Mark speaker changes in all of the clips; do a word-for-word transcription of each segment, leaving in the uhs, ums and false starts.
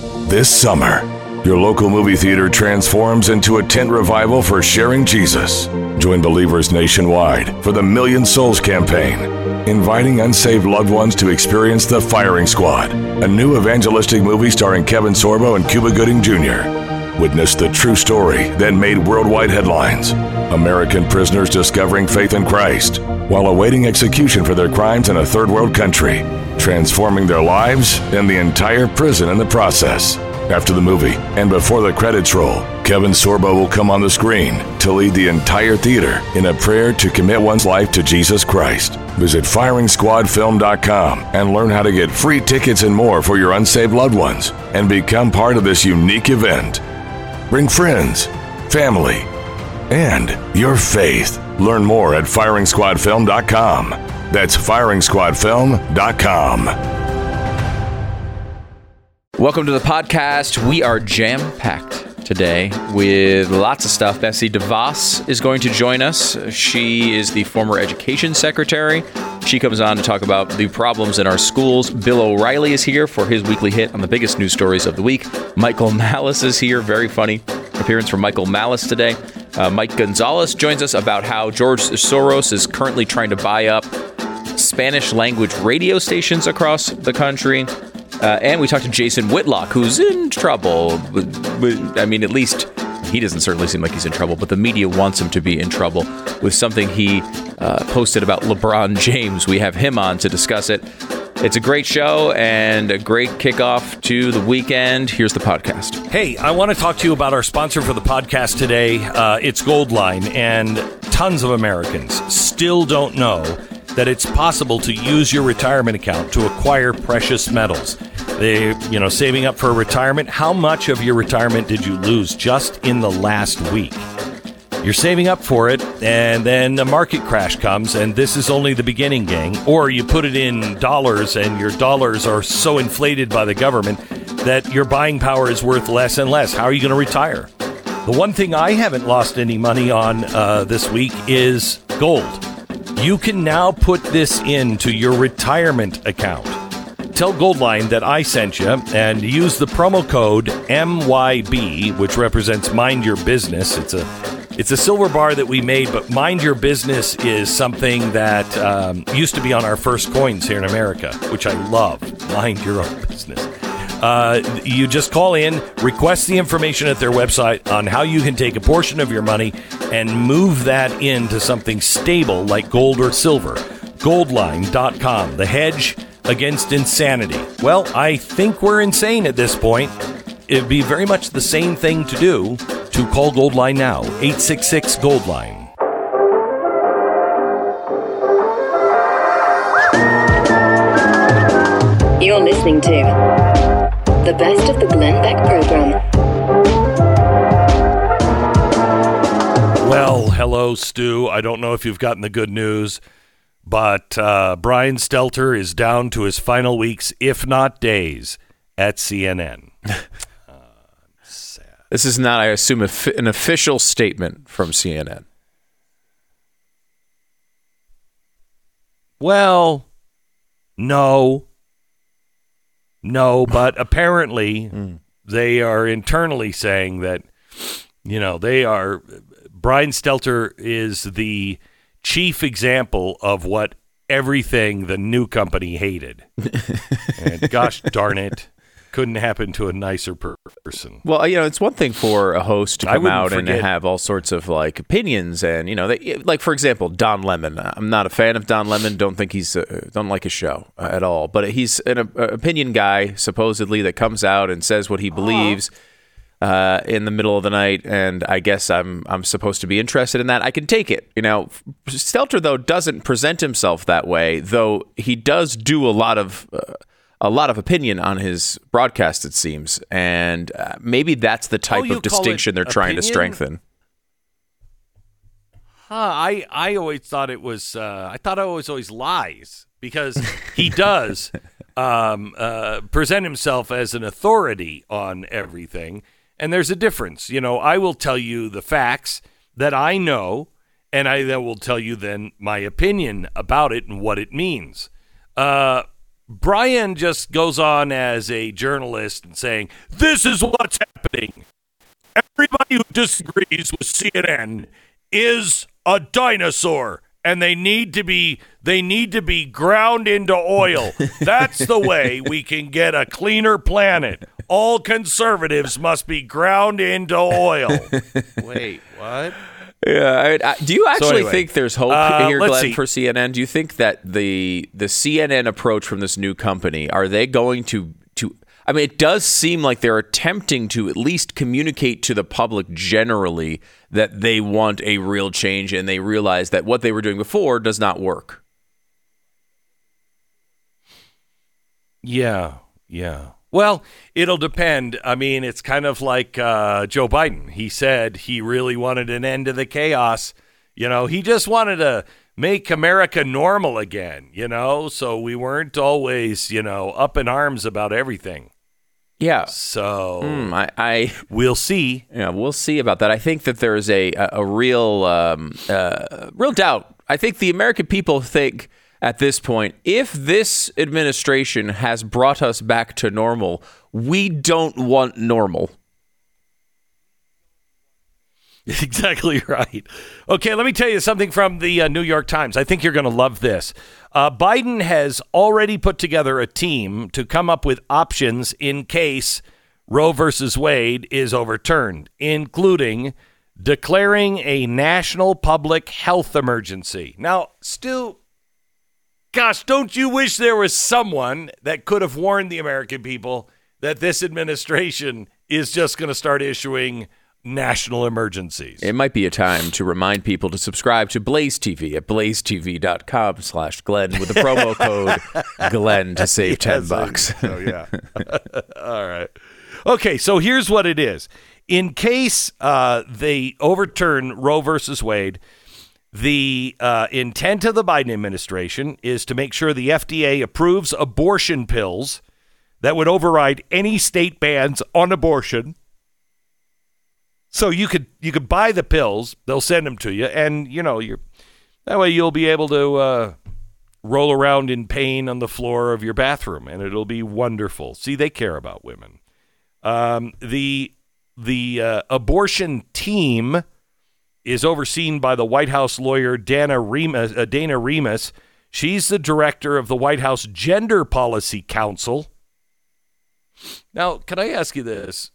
Speaker 1: This summer, your local movie theater transforms into a tent revival for sharing Jesus. Join believers nationwide for the Million Souls campaign, inviting unsaved loved ones to experience The Firing Squad, a new evangelistic movie starring Kevin Sorbo and Cuba Gooding Junior Witness the true story that made worldwide headlines. American prisoners discovering faith in Christ while awaiting execution for their crimes in a third world country, transforming their lives and the entire prison in the process. After the movie and before the credits roll, Kevin Sorbo will come on the screen to lead the entire theater in a prayer to commit one's life to Jesus Christ. Visit firing squad film dot com and learn how to get free tickets and more for your unsaved loved ones and become part of this unique event. Bring friends, family, and your faith. Learn more at firing squad film dot com. That's firing squad film dot com.
Speaker 2: Welcome to the podcast. We are jam-packed today with lots of stuff. Betsy DeVos is going to join us. She is the former education secretary. She comes on to talk about the problems in our schools. Bill O'Reilly is here for his weekly hit on the biggest news stories of the week. Michael Malice is here. Very funny appearance from Michael Malice today. Uh, Mike Gonzalez joins us about how George Soros is currently trying to buy up Spanish language radio stations across the country. Uh, and we talked to Jason Whitlock, who's in trouble. I mean, at least he doesn't certainly seem like he's in trouble, but the media wants him to be in trouble with something he uh, posted about LeBron James. We have him on to discuss it. It's a great show and a great kickoff to the weekend. Here's the podcast.
Speaker 3: Hey, I want to talk to you about our sponsor for the podcast today. Uh, it's Goldline, and tons of Americans still don't know that it's possible to use your retirement account to acquire precious metals. They, you know, saving up for retirement. How much of your retirement did you lose just in the last week? You're saving up for it, and then a market crash comes, and this is only the beginning, gang. Or you put it in dollars, and your dollars are so inflated by the government that your buying power is worth less and less. How are you going to retire? The one thing I haven't lost any money on uh, this week is gold. You can now put this into your retirement account. Tell Goldline that I sent you and use the promo code M Y B, which represents Mind Your Business. It's a it's a silver bar that we made, but Mind Your Business is something that um, used to be on our first coins here in America, which I love. Mind Your Own Business. Uh, you just call in, request the information at their website on how you can take a portion of your money and move that into something stable like gold or silver. Goldline dot com, the hedge against insanity. Well, I think we're insane at this point. It'd be very much the same thing to do to call Goldline now. eight six six Goldline.
Speaker 4: You're listening to the best of the Glenn Beck program.
Speaker 3: Well, hello, Stu. I don't know if you've gotten the good news, but uh, Brian Stelter is down to his final weeks, if not days, at C N N. uh, sad.
Speaker 2: This is not, I assume, an official statement from C N N.
Speaker 3: Well, no. No, but apparently mm. they are internally saying that, you know, they are, Brian Stelter is the chief example of what everything the new company hated. And gosh darn it, couldn't happen to a nicer per- person.
Speaker 2: Well, you know, it's one thing for a host to come out
Speaker 3: forget.
Speaker 2: and have all sorts of like opinions, and you know, they, like for example, Don Lemon. I'm not a fan of Don Lemon. Don't think he's uh, don't like his show uh, at all. But he's an uh, opinion guy supposedly that comes out and says what he believes uh, in the middle of the night. And I guess I'm I'm supposed to be interested in that. I can take it. You know, Stelter though doesn't present himself that way, though he does do a lot of. Uh, A lot of opinion on his broadcast, it seems, and uh, maybe that's the type
Speaker 3: oh,
Speaker 2: of distinction they're trying
Speaker 3: opinion?
Speaker 2: to strengthen.
Speaker 3: Huh, I, I always thought it was, uh, I thought it was always lies, because he does um, uh, present himself as an authority on everything, and there's a difference. You know, I will tell you the facts that I know, and I then will tell you then my opinion about it and what it means. Uh Brian just goes on as a journalist and saying, this is what's happening. Everybody who disagrees with C N N is a dinosaur, and they need to be they need to be ground into oil. That's the way we can get a cleaner planet. All conservatives must be ground into oil. Wait, what?
Speaker 2: Yeah. I, I, do you actually so anyway, think there's hope
Speaker 3: uh,
Speaker 2: here, Glenn,
Speaker 3: see.
Speaker 2: for C N N? Do you think that the the C N N approach from this new company, are they going to to? I mean, it does seem like they're attempting to at least communicate to the public generally that they want a real change, and they realize that what they were doing before does not work.
Speaker 3: Yeah, yeah. Well, it'll depend. I mean, it's kind of like uh, Joe Biden. He said he really wanted an end to the chaos. You know, he just wanted to make America normal again, you know, so we weren't always, you know, up in arms about everything.
Speaker 2: Yeah.
Speaker 3: So
Speaker 2: mm, I, I
Speaker 3: we'll see.
Speaker 2: Yeah, we'll see about that. I think that there's a a, a real um, uh, real doubt. I think the American people think at this point, if this administration has brought us back to normal, we don't want normal.
Speaker 3: Exactly right. Okay, let me tell you something from the uh, New York Times. I think you're going to love this. Uh, Biden has already put together a team to come up with options in case Roe versus Wade is overturned, including declaring a national public health emergency. Now, Stu, gosh, don't you wish there was someone that could have warned the American people that this administration is just going to start issuing national emergencies?
Speaker 2: It might be a time to remind people to subscribe to Blaze T V at blazetv.com slash Glenn with the promo code Glenn to save ten
Speaker 3: yes,
Speaker 2: bucks.
Speaker 3: Oh, yeah. All right. Okay, so here's what it is. In case uh, they overturn Roe versus Wade, the uh, intent of the Biden administration is to make sure the F D A approves abortion pills that would override any state bans on abortion. So you could you could buy the pills, they'll send them to you, and you know you're that way you'll be able to uh, roll around in pain on the floor of your bathroom, and it'll be wonderful. See, they care about women. Um, the the uh, abortion team is overseen by the White House lawyer Dana Remus. Uh, Dana Remus. She's the director of the White House Gender Policy Council. Now, can I ask you this?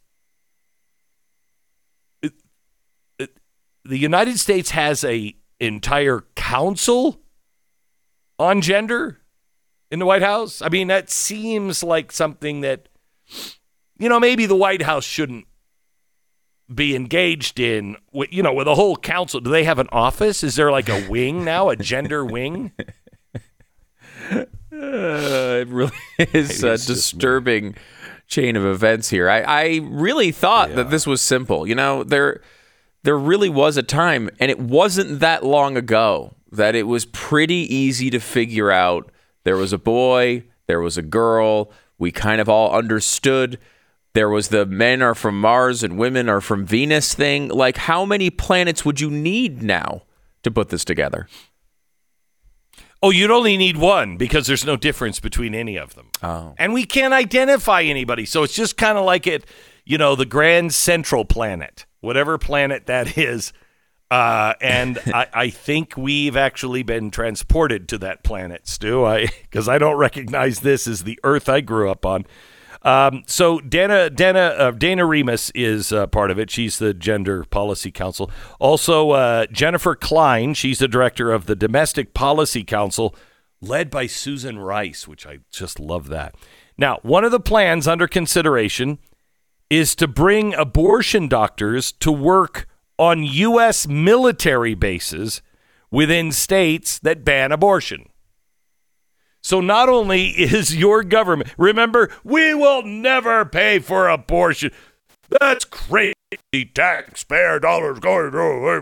Speaker 3: The United States has a entire council on gender in the White House. I mean, that seems like something that, you know, maybe the White House shouldn't be engaged in, you know, with a whole council. Do they have an office? Is there like a wing now, a gender wing?
Speaker 2: Uh, it really is a disturbing chain of events here. I, I really thought yeah. that this was simple. You know, there... There really was a time, and it wasn't that long ago, that it was pretty easy to figure out there was a boy, there was a girl, we kind of all understood. There was the men are from Mars and women are from Venus thing. Like, how many planets would you need now to put this together?
Speaker 3: Oh, you'd only need one because there's no difference between any of them.
Speaker 2: Oh.
Speaker 3: And we can't identify anybody, so it's just kind of like it, you know, the grand central planet. Whatever planet that is. Uh, and I, I think we've actually been transported to that planet, Stu, I because I don't recognize this as the Earth I grew up on. Um, so Dana, Dana, uh, Dana Remus is uh, part of it. She's the Gender Policy Council. Also, uh, Jennifer Klein, she's the director of the Domestic Policy Council, led by Susan Rice, which I just love that. Now, one of the plans under consideration is to bring abortion doctors to work on U S military bases within states that ban abortion. So not only is your government, remember, we will never pay for abortion. That's crazy taxpayer dollars going.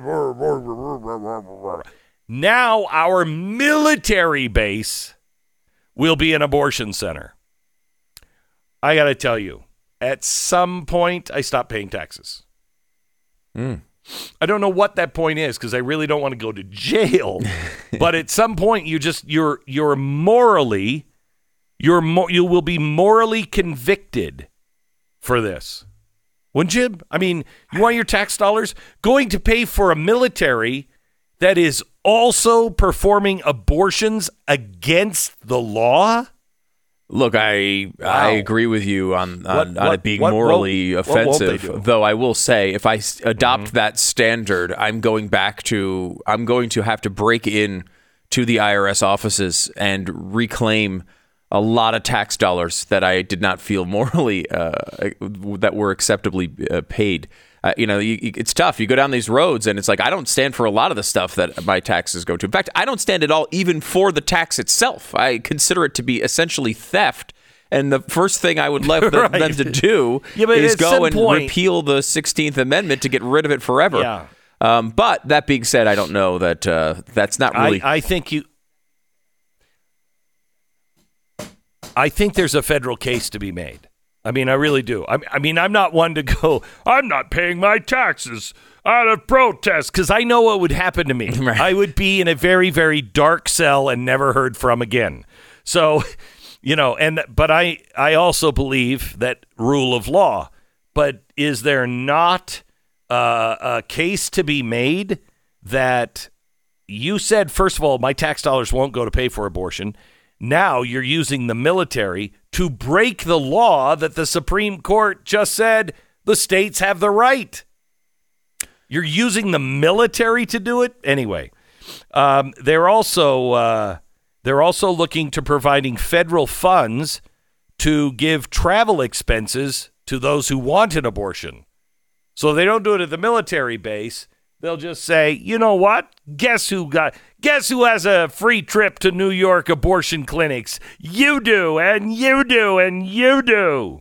Speaker 3: Now our military base will be an abortion center. I got to tell you, at some point, I stopped paying taxes.
Speaker 2: Mm.
Speaker 3: I don't know what that point is because I really don't want to go to jail. But at some point, you just you're you're morally You're mo- you will be morally convicted for this. Wouldn't you? I mean, you want your tax dollars going to pay for a military that is also performing abortions against the law?
Speaker 2: Look, I
Speaker 3: Wow.
Speaker 2: I agree with you on on,
Speaker 3: What-
Speaker 2: on
Speaker 3: what-
Speaker 2: it being
Speaker 3: what-
Speaker 2: morally
Speaker 3: what- what won't they
Speaker 2: offensive.
Speaker 3: do?
Speaker 2: Though I will say, if I s- adopt that standard, I'm going back to I'm going to have to break in to the I R S offices and reclaim a lot of tax dollars that I did not feel morally uh, that were acceptably uh, paid. Uh, you know, you, you- it's tough. You go down these roads, and it's like I don't stand for a lot of the stuff that my taxes go to. In fact, I don't stand at all, even for the tax itself. I consider it to be essentially theft. And the first thing I would like them,
Speaker 3: Right.
Speaker 2: them to do
Speaker 3: Yeah, but
Speaker 2: is
Speaker 3: at some
Speaker 2: go and
Speaker 3: point-
Speaker 2: repeal the sixteenth Amendment to get rid of it forever.
Speaker 3: Yeah.
Speaker 2: Um, but that being said, I don't know that uh, that's not really.
Speaker 3: I, I think you. I think there's a federal case to be made. I mean, I really do. I, I mean, I'm not one to go, I'm not paying my taxes out of protest, because I know what would happen to me.
Speaker 2: Right.
Speaker 3: I would be in a very, very dark cell and never heard from again. So, you know, and but I, I also believe that rule of law. But is there not uh, a case to be made that you said, first of all, my tax dollars won't go to pay for abortion. Now you're using the military to break the law that the Supreme Court just said the states have the right. You're using the military to do it anyway. Um, they're also uh, they're also looking to providing federal funds to give travel expenses to those who want an abortion. So they don't do it at the military base. They'll just say, you know what? Guess who got? Guess who has a free trip to New York abortion clinics? You do, and you do, and you do.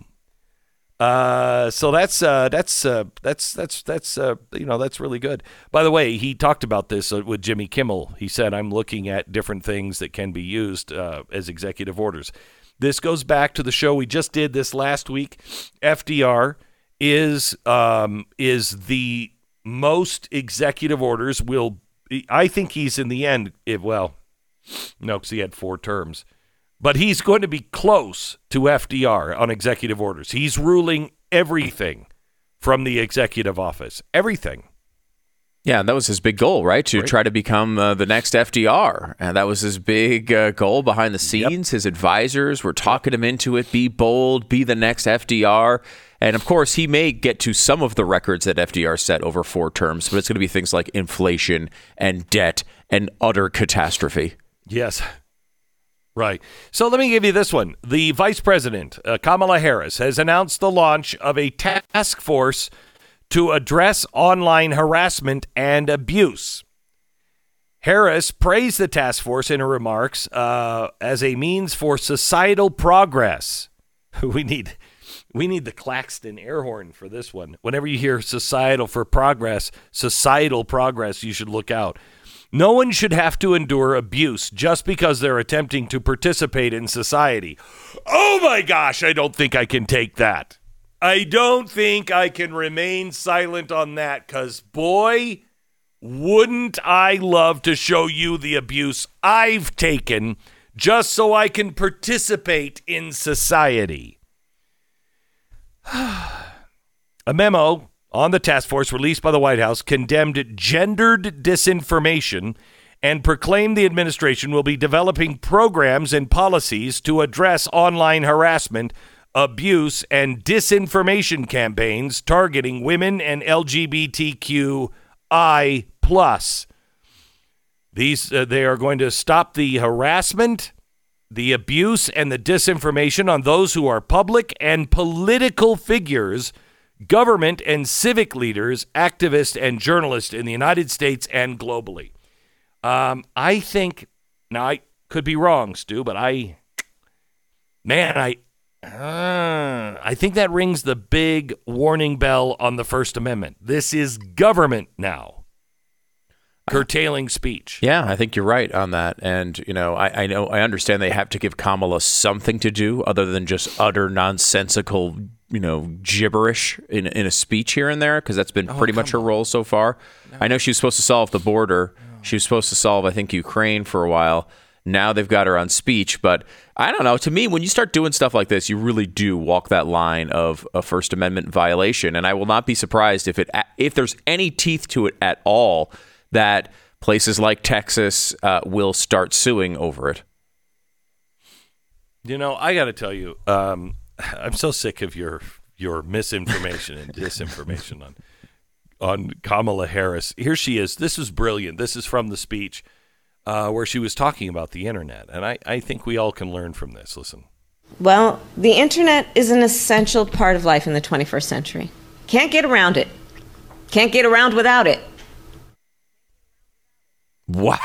Speaker 3: Uh, so that's uh, that's uh, that's that's that's uh, you know that's really good. By the way, he talked about this uh, with Jimmy Kimmel. He said, "I'm looking at different things that can be used uh, as executive orders." This goes back to the show we just did this last week. F D R is um, is the most executive orders will. I think he's in the end. If, well, no, because he had four terms. But he's going to be close to F D R on executive orders. He's ruling everything from the executive office. Everything.
Speaker 2: Yeah, that was his big goal, right? To
Speaker 3: Right.
Speaker 2: try to become uh, the next F D R. And that was his big uh, goal behind the scenes. Yep. His advisors were talking him into it. Be bold, be the next F D R. And of course, he may get to some of the records that F D R set over four terms, but it's going to be things like inflation and debt and utter catastrophe.
Speaker 3: Yes. Right. So let me give you this one. The Vice President, uh, Kamala Harris, has announced the launch of a task force to address online harassment and abuse. Harris praised the task force in her remarks uh, as a means for societal progress. We need we need the Claxton air horn for this one. Whenever you hear societal for progress, societal progress, you should look out. No one should have to endure abuse just because they're attempting to participate in society. Oh my gosh, I don't think I can take that. I don't think I can remain silent on that, because, boy, wouldn't I love to show you the abuse I've taken just so I can participate in society. A memo on the task force released by the White House condemned gendered disinformation and proclaimed the administration will be developing programs and policies to address online harassment, abuse, and disinformation campaigns targeting women and L G B T Q I plus. These uh, they are going to stop the harassment, the abuse, and the disinformation on those who are public and political figures, government and civic leaders, activists, and journalists in the United States and globally. Um, I think, now I could be wrong, Stu, but I, man, I, uh, I think that rings the big warning bell on the First Amendment. This is government now, curtailing speech.
Speaker 2: Yeah, I think you're right on that. And, you know, I, I know, I understand they have to give Kamala something to do other than just utter nonsensical, you know, gibberish in in a speech here and there, because that's been pretty much her role so far. No. I know she was supposed to solve the border. No. She was supposed to solve, I think, Ukraine for a while. Now they've got her on speech. But I don't know. To me, when you start doing stuff like this, you really do walk that line of a First Amendment violation. And I will not be surprised if it if there's any teeth to it at all, that places like Texas uh, will start suing over it.
Speaker 3: You know, I got to tell you, um, I'm so sick of your your misinformation and disinformation on on Kamala Harris. Here she is. This is brilliant. This is from the speech uh, where she was talking about the internet. And I, I think we all can learn from this. Listen.
Speaker 5: Well, the internet is an essential part of life in the twenty-first century. Can't get around it. Can't get around without it.
Speaker 2: Wow.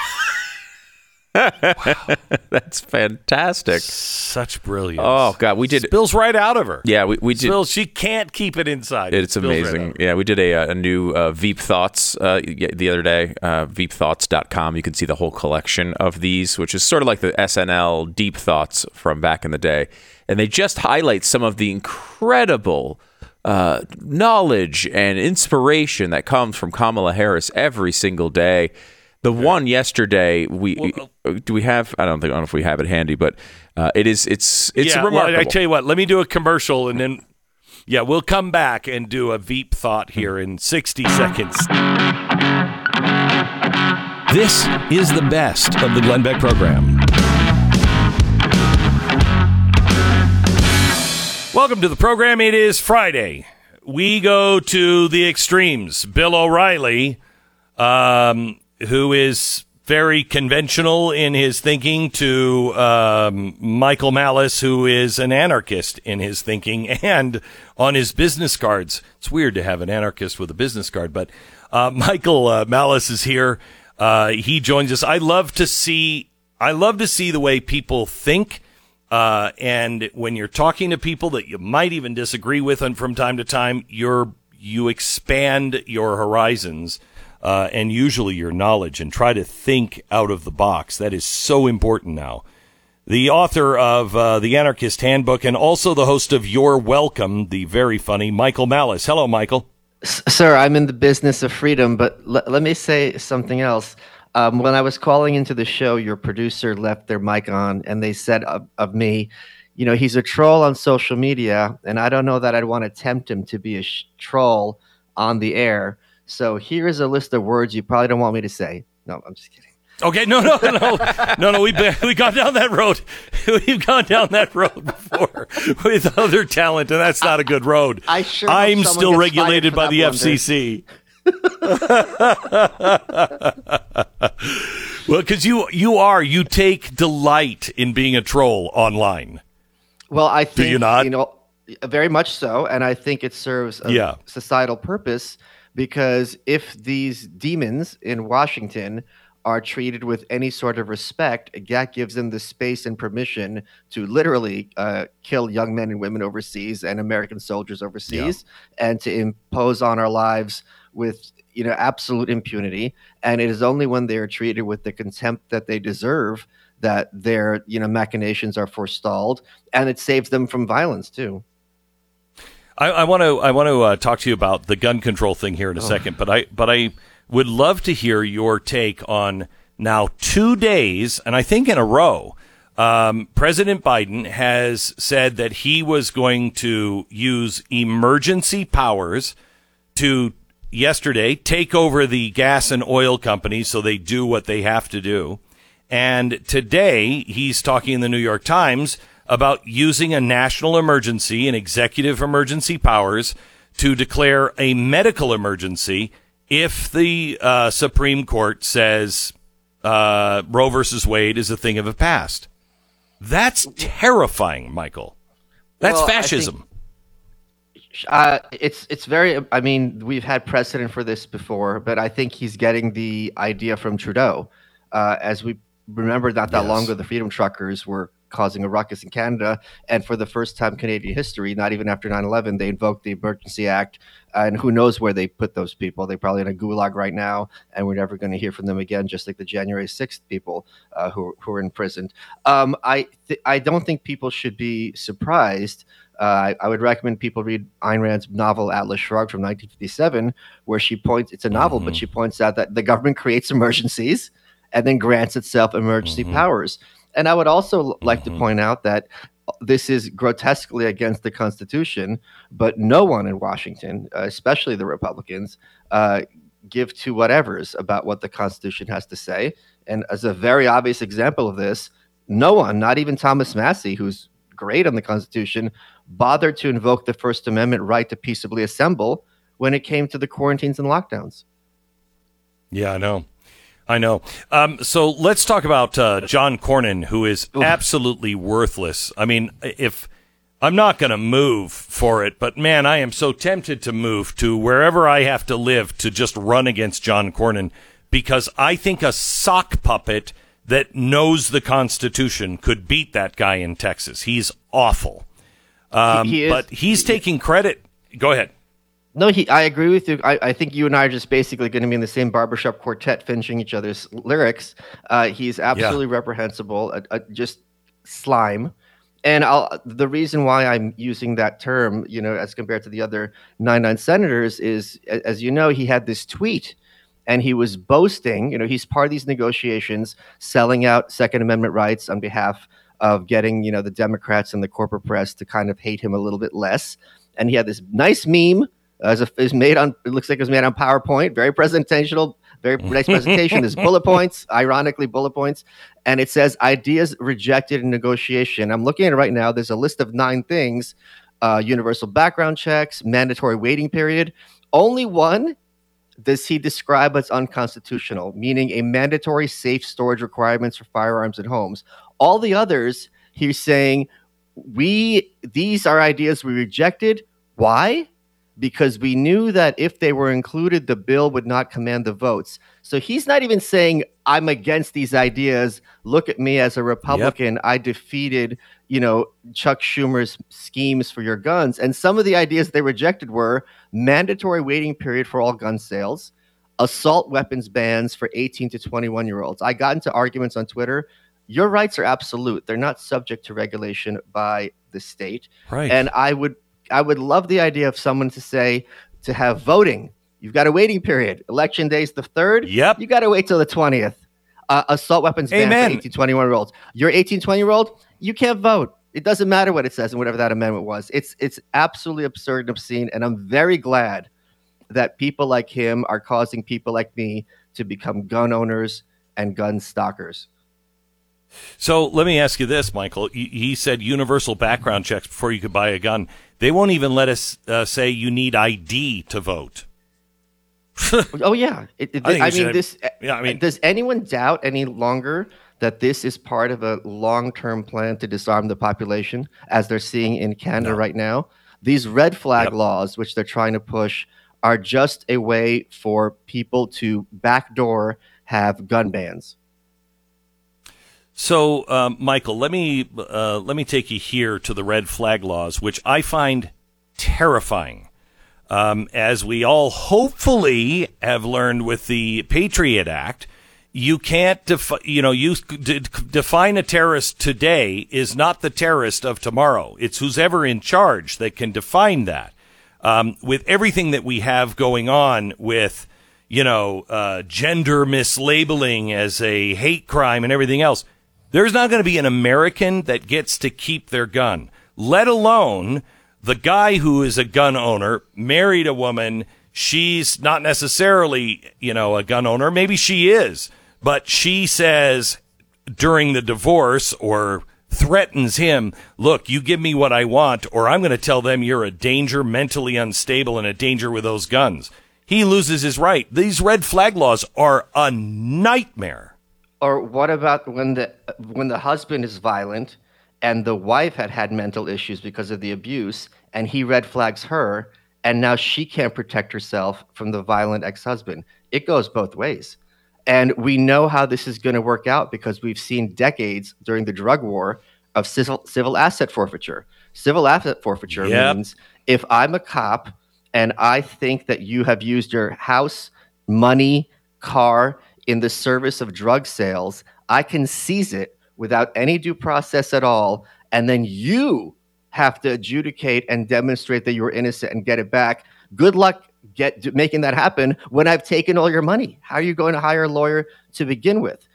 Speaker 2: Wow. That's fantastic.
Speaker 3: Such brilliance.
Speaker 2: Oh, God. We did.
Speaker 3: Spills right out of her.
Speaker 2: Yeah, we, we did.
Speaker 3: Spills, she can't keep it inside.
Speaker 2: It's
Speaker 3: it
Speaker 2: amazing.
Speaker 3: Right
Speaker 2: yeah, we did a, a new uh, Veep Thoughts uh, the other day, uh, veep thoughts dot com. You can see the whole collection of these, which is sort of like the S N L Deep Thoughts from back in the day. And they just highlight some of the incredible uh, knowledge and inspiration that comes from Kamala Harris every single day. The one yesterday, we well, do we have? I don't think I don't know if we have it handy, but uh, it is. It's it's
Speaker 3: yeah,
Speaker 2: remarkable.
Speaker 3: Well, I tell you what. Let me do a commercial, and then yeah, we'll come back and do a Veep thought here in sixty seconds.
Speaker 6: This is the best of the Glenn Beck program.
Speaker 3: Welcome to the program. It is Friday. We go to the extremes. Bill O'Reilly. Um, who is very conventional in his thinking, to um, Michael Malice, who is an anarchist in his thinking and on his business cards. It's weird to have an anarchist with a business card, but uh, Michael uh, Malice is here. Uh, he joins us. I love to see, I love to see the way people think. Uh, and when you're talking to people that you might even disagree with, and from time to time, you're, you expand your horizons. Uh, and usually your knowledge, and try to think out of the box. That is so important now. The author of uh, The Anarchist Handbook, and also the host of You're Welcome, the very funny Michael Malice. Hello, Michael.
Speaker 7: S- sir, I'm in the business of freedom, but l- let me say something else. Um, when I was calling into the show, your producer left their mic on, and they said of, of me, you know, he's a troll on social media, and I don't know that I'd want to tempt him to be a sh- troll on the air. So here is a list of words you probably don't want me to say. No, I'm just kidding.
Speaker 3: Okay, no, no, no, no, no. We've been, we gone down that road. We've gone down that road before with other talent, and that's not a good road.
Speaker 7: I sure
Speaker 3: I'm still regulated by the F C C. Well, because you you are you take delight in being a troll online.
Speaker 7: Well, I think
Speaker 3: do you not?
Speaker 7: You know, very much so, and I think it serves a
Speaker 3: yeah.
Speaker 7: societal purpose. Because if these demons in Washington are treated with any sort of respect, that gives them the space and permission to literally uh, kill young men and women overseas and American soldiers overseas, yeah. and to impose on our lives with, you know, absolute impunity. And it is only when they are treated with the contempt that they deserve that their, you know, machinations are forestalled, and it saves them from violence too.
Speaker 3: I want to I want to uh, talk to you about the gun control thing here in a oh. second, but I but I would love to hear your take on now two days, and I think in a row, um, President Biden has said that he was going to use emergency powers to yesterday take over the gas and oil companies so they do what they have to do, and today he's talking in the New York Times about using a national emergency and executive emergency powers to declare a medical emergency if the uh, Supreme Court says uh, Roe versus Wade is a thing of the past. That's terrifying, Michael. That's well, fascism.
Speaker 7: Think, uh, it's it's very. I mean, we've had precedent for this before, but I think he's getting the idea from Trudeau. Uh, as we remember, not that yes. long ago, the Freedom Truckers were causing a ruckus in Canada, and for the first time in Canadian history, not even after nine eleven, they invoked the Emergency Act, and who knows where they put those people. They're probably in a gulag right now, and we're never going to hear from them again, just like the January sixth people uh, who, who are imprisoned. Um, I, th- I don't think people should be surprised. Uh, I, I would recommend people read Ayn Rand's novel Atlas Shrugged from nineteen fifty-seven, where she points, it's a novel, mm-hmm. but she points out that the government creates emergencies and then grants itself emergency mm-hmm. powers. And I would also like mm-hmm. to point out that this is grotesquely against the Constitution, but no one in Washington, uh, especially the Republicans, uh, give two whatevers about what the Constitution has to say. And as a very obvious example of this, no one, not even Thomas Massie, who's great on the Constitution, bothered to invoke the First Amendment right to peaceably assemble when it came to the quarantines and lockdowns.
Speaker 3: Yeah, I know. I know. Um, so let's talk about uh, John Cornyn, who is Oof. absolutely worthless. I mean, if I'm not going to move for it, but man, I am so tempted to move to wherever I have to live to just run against John Cornyn, because I think a sock puppet that knows the Constitution could beat that guy in Texas. He's awful. Um, he, he is, but he's taking credit. Go ahead.
Speaker 7: No, he. I agree with you. I, I think you and I are just basically going to be in the same barbershop quartet finishing each other's lyrics. Uh, he's absolutely yeah. reprehensible, uh, uh, just slime. And I'll, the reason why I'm using that term, you know, as compared to the other ninety-nine senators is, as you know, he had this tweet and he was boasting, you know, he's part of these negotiations, selling out Second Amendment rights on behalf of getting, you know, the Democrats and the corporate press to kind of hate him a little bit less. And he had this nice meme. As a, is made on, it looks like it was made on PowerPoint. Very presentational, very nice presentation. There's bullet points, ironically bullet points, and it says ideas rejected in negotiation. I'm looking at it right now. There's a list of nine things: uh, universal background checks, mandatory waiting period. Only one does he describe as unconstitutional, meaning a mandatory safe storage requirements for firearms in homes. All the others, he's saying, we these are ideas we rejected. Why? Because we knew that if they were included, the bill would not command the votes. So he's not even saying, I'm against these ideas. Look at me as a Republican. Yep. I defeated, you know, Chuck Schumer's schemes for your guns. And some of the ideas they rejected were mandatory waiting period for all gun sales, assault weapons bans for eighteen to twenty-one year olds. I got into arguments on Twitter. Your rights are absolute. They're not subject to regulation by the state.
Speaker 3: Right.
Speaker 7: And I would I would love the idea of someone to say, to have voting. You've got a waiting period. Election day is the third.
Speaker 3: Yep.
Speaker 7: You got to wait till the twentieth. Uh, assault weapons ban for eighteen, twenty-one year olds. You're eighteen, twenty year old. You can't vote. It doesn't matter what it says and whatever that amendment was. It's it's absolutely absurd and obscene. And I'm very glad that people like him are causing people like me to become gun owners and gun stalkers.
Speaker 3: So let me ask you this, Michael. He said universal background checks before you could buy a gun. They won't even let us uh, say you need I D to vote.
Speaker 7: Oh, yeah. It, it,
Speaker 3: I,
Speaker 7: I mean,
Speaker 3: should,
Speaker 7: this.
Speaker 3: Yeah, I mean,
Speaker 7: does anyone doubt any longer that this is part of a long-term plan to disarm the population, as they're seeing in Canada no. right now? These red flag yep. laws, which they're trying to push, are just a way for people to backdoor have gun bans.
Speaker 3: So, um, Michael, let me uh, let me take you here to the red flag laws, which I find terrifying. Um, as we all hopefully have learned with the Patriot Act, you can't defi- you know you d- define a terrorist today is not the terrorist of tomorrow. It's who's ever in charge that can define that. Um, with everything that we have going on with, you know, uh, gender mislabeling as a hate crime and everything else. There's not going to be an American that gets to keep their gun, let alone the guy who is a gun owner, married a woman. She's not necessarily, you know, a gun owner. Maybe she is, but she says during the divorce or threatens him, look, you give me what I want, or I'm going to tell them you're a danger, mentally unstable, and a danger with those guns. He loses his right. These red flag laws are a nightmare.
Speaker 7: Or what about when the when the husband is violent and the wife had had mental issues because of the abuse, and he red flags her, and now she can't protect herself from the violent ex-husband? It goes both ways. And we know how this is going to work out because we've seen decades during the drug war of civil, civil asset forfeiture. Civil asset forfeiture yep. means if I'm a cop and I think that you have used your house, money, car in the service of drug sales, I can seize it without any due process at all, and then you have to adjudicate and demonstrate that you're innocent and get it back. Good luck get making that happen when I've taken all your money. How are you going to hire a lawyer to begin with?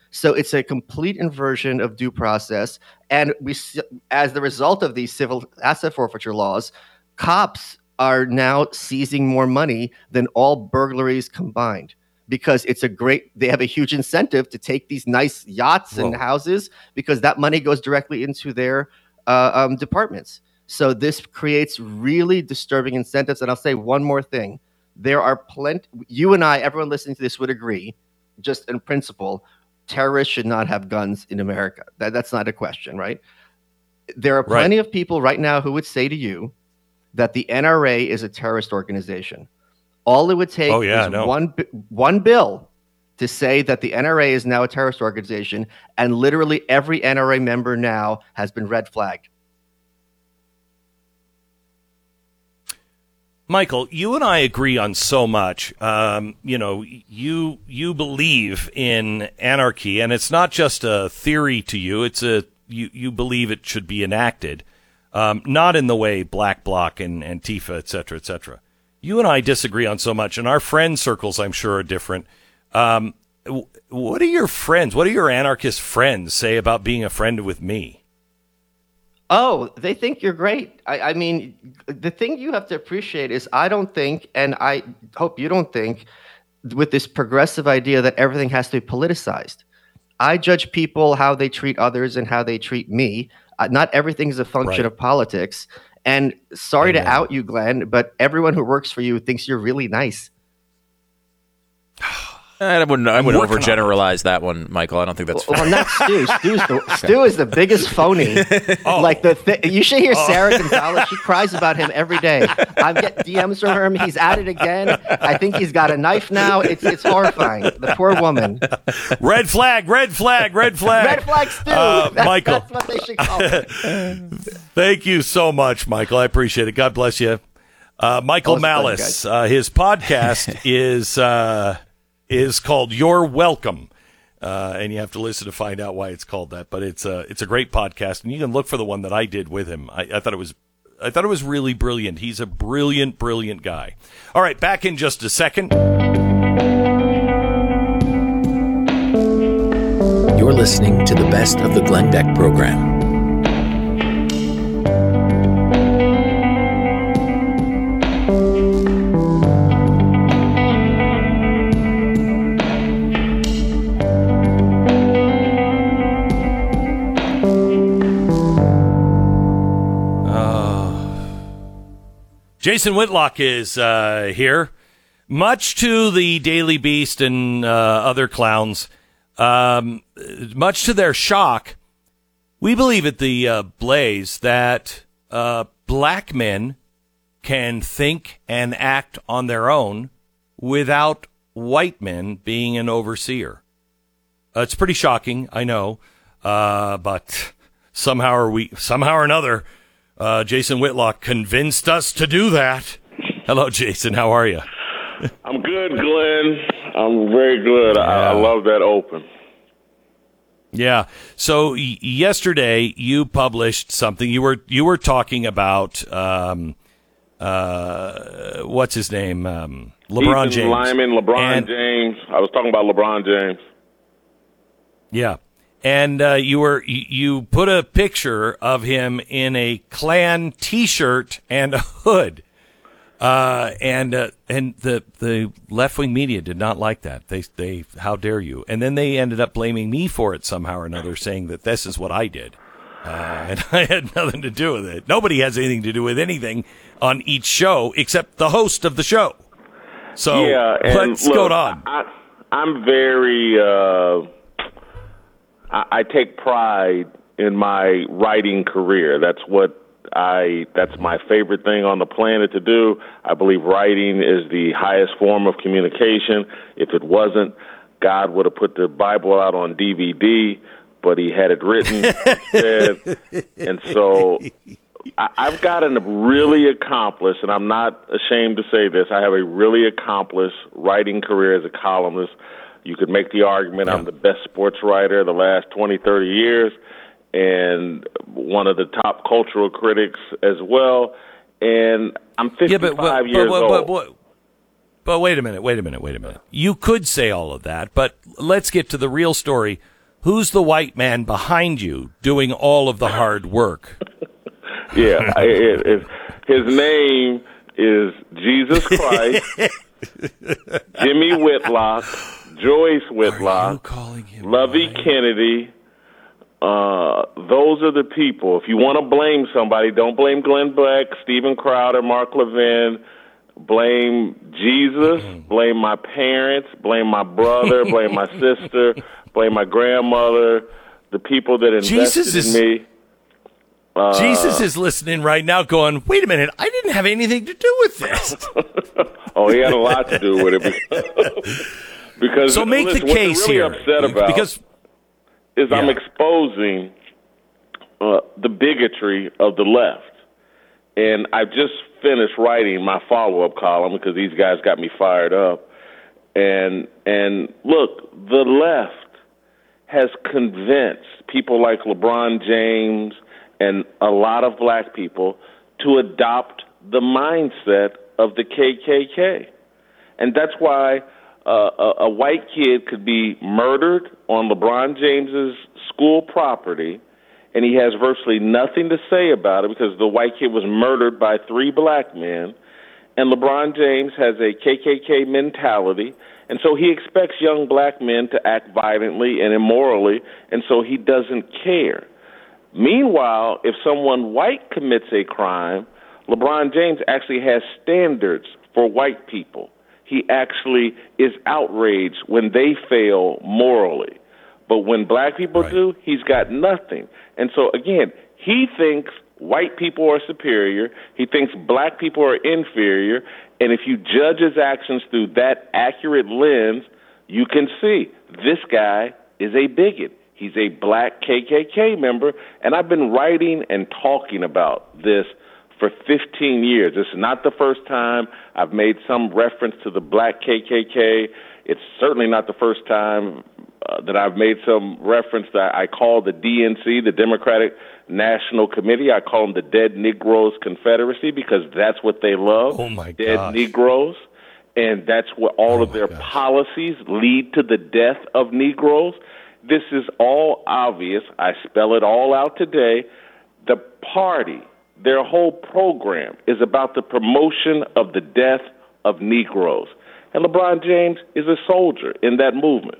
Speaker 7: So it's a complete inversion of due process. And we, as the result of these civil asset forfeiture laws, cops are now seizing more money than all burglaries combined, because it's a great, they have a huge incentive to take these nice yachts and
Speaker 3: Whoa.
Speaker 7: houses, because that money goes directly into their uh, um, departments. So this creates really disturbing incentives. And I'll say one more thing. There are plenty, you and I, everyone listening to this would agree, just in principle, terrorists should not have guns in America. That, that's not a question, right? There are plenty right. of people right now who would say to you that the N R A is a terrorist organization. All it would take
Speaker 3: oh, yeah,
Speaker 7: is
Speaker 3: no.
Speaker 7: one, one bill to say that the N R A is now a terrorist organization, and literally every N R A member now has been red flagged.
Speaker 3: Michael, you and I agree on so much. Um, you know, you you believe in anarchy, and it's not just a theory to you. It's a you, you believe it should be enacted, um, not in the way Black Bloc and Antifa, et cetera, et cetera. You and I disagree on so much, and our friend circles, I'm sure, are different. Um, what do your friends, what do your anarchist friends say about being a friend with me?
Speaker 7: Oh, they think you're great. I, I mean, the thing you have to appreciate is I don't think, and I hope you don't think, with this progressive idea that everything has to be politicized. I judge people how they treat others and how they treat me. Uh, not everything is a function
Speaker 3: right.
Speaker 7: of politics. And sorry
Speaker 3: Amen.
Speaker 7: to out you, Glenn, but everyone who works for you thinks you're really nice.
Speaker 2: I wouldn't. I wouldn't overgeneralize that one, Michael. I don't think that's fair.
Speaker 7: Well, not Stu. Stu's the, Stu is the biggest phony. oh. Like the th- you should hear oh. Sarah Gonzalez. She cries about him every day. I get D Ms from him. He's at it again. I think he's got a knife now. It's it's horrifying. The poor woman.
Speaker 3: Red flag. Red flag. Red flag.
Speaker 7: Red flag, Stu.
Speaker 3: Uh,
Speaker 7: that,
Speaker 3: Michael.
Speaker 7: That's what they should call it.
Speaker 3: Thank you so much, Michael. I appreciate it. God bless you. Uh, Michael Malice. Uh, his podcast is. Uh, is called You're Welcome, uh, and you have to listen to find out why it's called that. But it's a it's a great podcast, and you can look for the one that I did with him. I, I thought it was I thought it was really brilliant. He's a brilliant, brilliant guy. All right, back in just a second.
Speaker 6: You're listening to the best of the Glenn Beck program.
Speaker 3: Jason Whitlock is uh, here, much to the Daily Beast and uh, other clowns, um, much to their shock. We believe at the uh, Blaze that uh, black men can think and act on their own without white men being an overseer. Uh, it's pretty shocking, I know, uh, but somehow or we, somehow or another. Uh, Jason Whitlock convinced us to do that. Hello, Jason. How are you?
Speaker 8: I'm good, Glenn. I'm very good. Yeah. I, I love that open.
Speaker 3: Yeah. So y- yesterday you published something. You were you were talking about um, uh, what's his name? Um, LeBron
Speaker 8: Ethan
Speaker 3: James.
Speaker 8: Lyman, LeBron
Speaker 3: and,
Speaker 8: James. I was talking about LeBron James.
Speaker 3: Yeah. And uh, you were you put a picture of him in a Klan T-shirt and a hood, uh, and uh, and the the left wing media did not like that. They they how dare you? And then they ended up blaming me for it somehow or another, saying that this is what I did, uh, and I had nothing to do with it. Nobody has anything to do with anything on each show except the host of the show. So
Speaker 8: yeah,
Speaker 3: let's
Speaker 8: look,
Speaker 3: go on.
Speaker 8: I, I'm very. Uh I take pride in my writing career. That's what I, that's my favorite thing on the planet to do. I believe writing is the highest form of communication. If it wasn't, God would have put the Bible out on D V D, but he had it written instead. And so I, I've gotten really accomplished, and I'm not ashamed to say this, I have a really accomplished writing career as a columnist. You could make the argument yeah. I'm the best sports writer the last twenty, thirty years, and one of the top cultural critics as well. And I'm fifty-five
Speaker 3: yeah, but, but,
Speaker 8: years
Speaker 3: but, but,
Speaker 8: old.
Speaker 3: But, but, but wait a minute, wait a minute, wait a minute. You could say all of that, but let's get to the real story. who's the white man behind you doing all of the hard work?
Speaker 8: Yeah, I, it, it, his name is Jesus Christ, Jimmy Whitlock, Joyce Whitlock, Lovey Ryan? Kennedy. Uh, those are the people. If you want to blame somebody, don't blame Glenn Beck, Steven Crowder, Mark Levin. Blame Jesus, blame my parents, blame my brother, blame my sister, blame my grandmother, the people that invested Jesus is, in me. Uh,
Speaker 3: Jesus is listening right now going, wait a minute, I didn't have anything to do with this.
Speaker 8: Oh, he had a lot to do with it. Because, because
Speaker 3: so make
Speaker 8: listen,
Speaker 3: the case
Speaker 8: what I'm really
Speaker 3: here.
Speaker 8: upset about
Speaker 3: because,
Speaker 8: is
Speaker 3: yeah.
Speaker 8: I'm exposing uh, the bigotry of the left. And I just finished writing my follow-up column because these guys got me fired up. And and look, the left has convinced people like LeBron James and a lot of black people to adopt the mindset of the K K K. And that's why uh, a, a white kid could be murdered on LeBron James's school property, and he has virtually nothing to say about it because the white kid was murdered by three black men. And LeBron James has a K K K mentality, and so he expects young black men to act violently and immorally, and so he doesn't care. Meanwhile, if someone white commits a crime, LeBron James actually has standards for white people. He actually is outraged when they fail morally. But when black people right. do, he's got nothing. And so, again, he thinks white people are superior. He thinks black people are inferior. And if you judge his actions through that accurate lens, you can see this guy is a bigot. He's a black K K K member. And I've been writing and talking about this for fifteen years. This is not the first time I've made some reference to the black K K K. It's certainly not the first time uh, that I've made some reference that I call the D N C, the Democratic National Committee. I call them the Dead Negroes Confederacy because that's what they love.
Speaker 3: Oh my
Speaker 8: Dead
Speaker 3: gosh.
Speaker 8: Negroes. And that's what all
Speaker 3: oh
Speaker 8: of their
Speaker 3: gosh.
Speaker 8: policies lead to the death of Negroes. This is all obvious. I spell it all out today. The party, their whole program is about the promotion of the death of Negroes. And LeBron James is a soldier in that movement.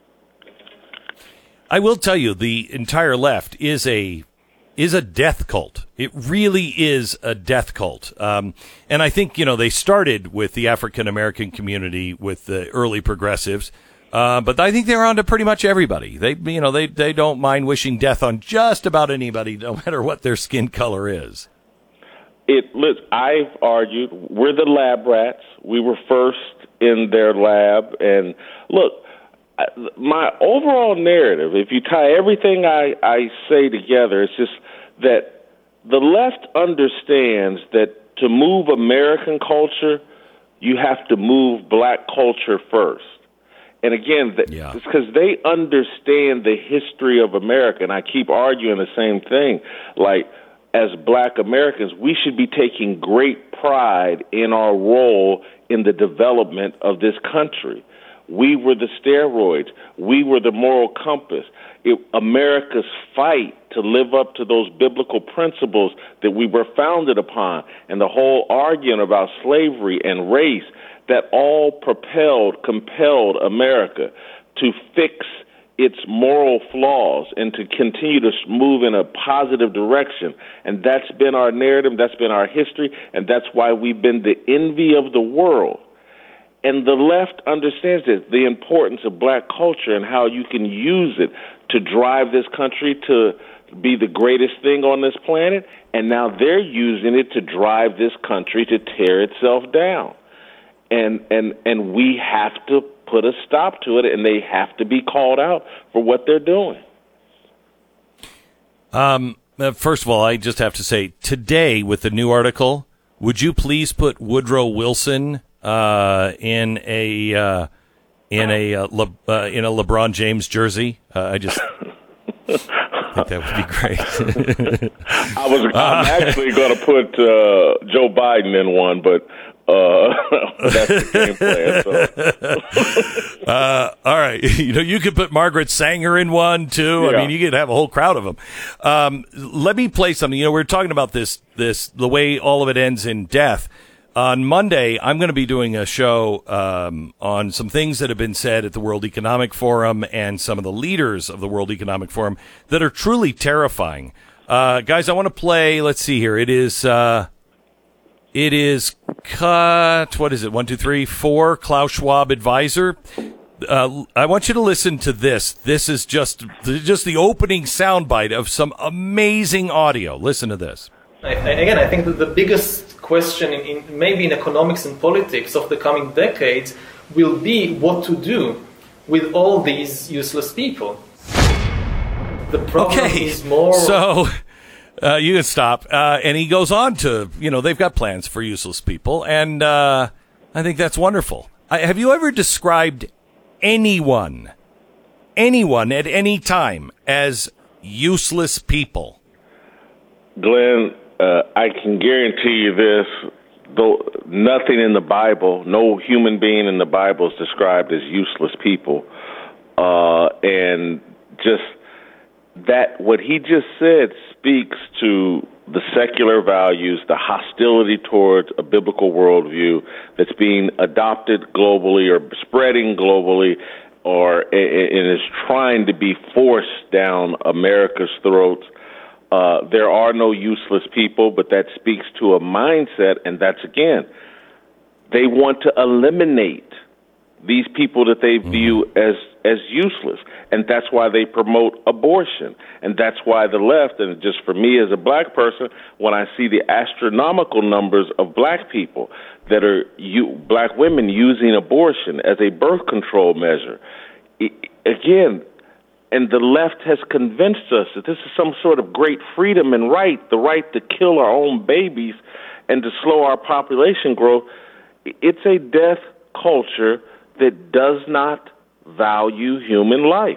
Speaker 3: I will tell you, the entire left is a is a death cult. It really is a death cult. Um, and I think, you know, they started with the African-American community, with the early progressives. Uh, but I think they're on to pretty much everybody. They, you know, they, they don't mind wishing death on just about anybody, no matter what their skin color is.
Speaker 8: It, listen, I've argued we're the lab rats. We were first in their lab. And look, my overall narrative, if you tie everything I, I say together, it's just that the left understands that to move American culture, you have to move black culture first. And again, yeah. it's because they understand the history of America. And I keep arguing the same thing. Like, as black Americans, we should be taking great pride in our role in the development of this country. We were the steroids. We were the moral compass. It, America's fight to live up to those biblical principles that we were founded upon, and the whole argument about slavery and race, that all propelled, compelled America to fix its moral flaws and to continue to move in a positive direction. And that's been our narrative, that's been our history, and that's why we've been the envy of the world. And the left understands this, the importance of black culture and how you can use it to drive this country to be the greatest thing on this planet. And now they're using it to drive this country to tear itself down. And and and we have to put a stop to it, and they have to be called out for what they're doing.
Speaker 3: Um, first of all, I just have to say, today with the new article, would you please put Woodrow Wilson uh, in a uh, in a uh, Le, uh, in a LeBron James jersey? Uh, I just think that would be great.
Speaker 8: I was I'm actually going to put uh, Joe Biden in one, but. Uh, that's the game plan. So.
Speaker 3: uh, all right. You know, you could put Margaret Sanger in one, too.
Speaker 8: Yeah.
Speaker 3: I mean, you could have a whole crowd of them. Um, let me play something. You know, we're talking about this, this, the way all of it ends in death. On Monday, I'm going to be doing a show um, on some things that have been said at the World Economic Forum and some of the leaders of the World Economic Forum that are truly terrifying. Uh, guys, I want to play, let's see here. It is, uh, it is cut, what is it, one, two, three, four, Klaus Schwab Advisor. Uh, I want you to listen to this. This is just, just the opening soundbite of some amazing audio. Listen to this.
Speaker 9: I, again, I think that the biggest question, in, in maybe in economics and politics of the coming decades, will be what to do with all these useless people. The problem
Speaker 3: okay.
Speaker 9: is more...
Speaker 3: So, uh, you can stop. Uh, and he goes on to, you know, they've got plans for useless people, and uh, I think that's wonderful. I, have you ever described anyone, anyone at any time as useless people?
Speaker 8: Glenn, uh, I can guarantee you this, though nothing in the Bible, no human being in the Bible is described as useless people. Uh, and just that, what he just said speaks to the secular values, the hostility towards a biblical worldview that's being adopted globally or spreading globally, or and is trying to be forced down America's throats. Uh, there are no useless people, but that speaks to a mindset, and that's, again, they want to eliminate these people that they view as, as useless, and that's why they promote abortion, and that's why the left, and just for me as a black person, when I see the astronomical numbers of black people that are, you, black women using abortion as a birth control measure, it, again, and the left has convinced us that this is some sort of great freedom and right, the right to kill our own babies and to slow our population growth. It's a death culture that does not value human life.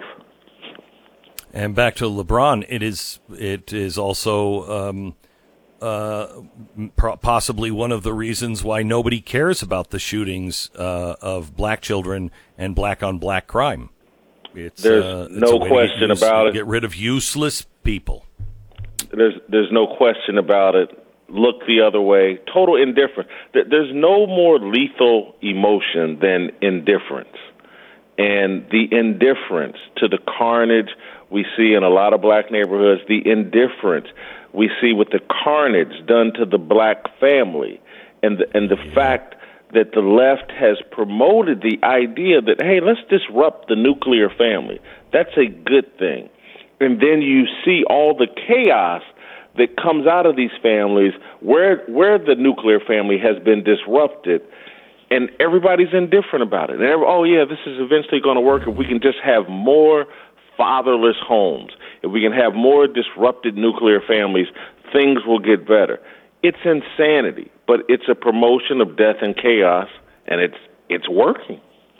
Speaker 3: And back to LeBron, it is it is also um, uh, possibly one of the reasons why nobody cares about the shootings uh, of black children and black-on-black crime. It's,
Speaker 8: there's
Speaker 3: uh, it's
Speaker 8: no question
Speaker 3: use,
Speaker 8: about it.
Speaker 3: Get rid of useless people.
Speaker 8: There's there's no question about it. Look the other way. Total indifference. There's no more lethal emotion than indifference. And the indifference to the carnage we see in a lot of black neighborhoods, the indifference we see with the carnage done to the black family, and the, and the yeah. fact that the left has promoted the idea that, hey, let's disrupt the nuclear family. That's a good thing. And then you see all the chaos that comes out of these families where where the nuclear family has been disrupted, and everybody's indifferent about it. And every, oh, yeah, this is eventually going to work if we can just have more fatherless homes. If we can have more disrupted nuclear families, things will get better. It's insanity, but it's a promotion of death and chaos, and it's it's working.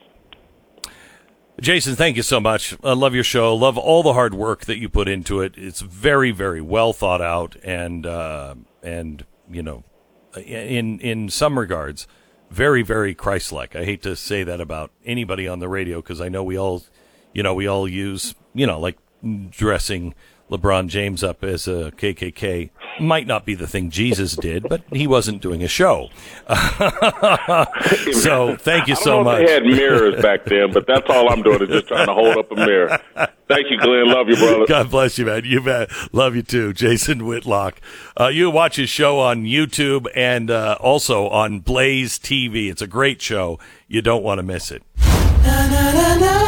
Speaker 3: Jason, thank you so much. I love your show. Love all the hard work that you put into it. It's very, very well thought out, and uh, and you know, in in some regards, very, very Christ-like. I hate to say that about anybody on the radio because I know we all, you know, we all use, you know, like dressing LeBron James up as a K K K might not be the thing Jesus did, but he wasn't doing a show. So thank you so much.
Speaker 8: I don't know if they had mirrors back then, but that's all I'm doing is just trying to hold up a mirror. Thank you, Glenn. Love you, brother.
Speaker 3: God bless you, man. You bet. Love you too, Jason Whitlock. Uh, you watch his show on YouTube and uh, also on Blaze T V. It's a great show. You don't want to miss it. Na, na, na, na.